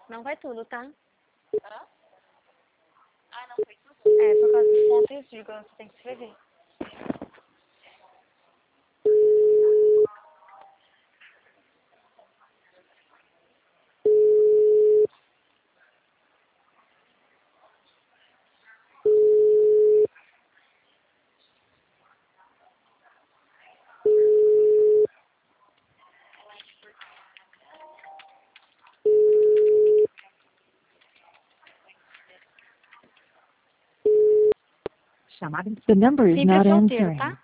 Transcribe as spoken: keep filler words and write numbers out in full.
Não vai tudo, tá? Hã? Ah, não, foi tudo? É, por causa dos pontos e os vírgulas, você tem que escrever. The number is Sempre é not solteiro, answering. tá?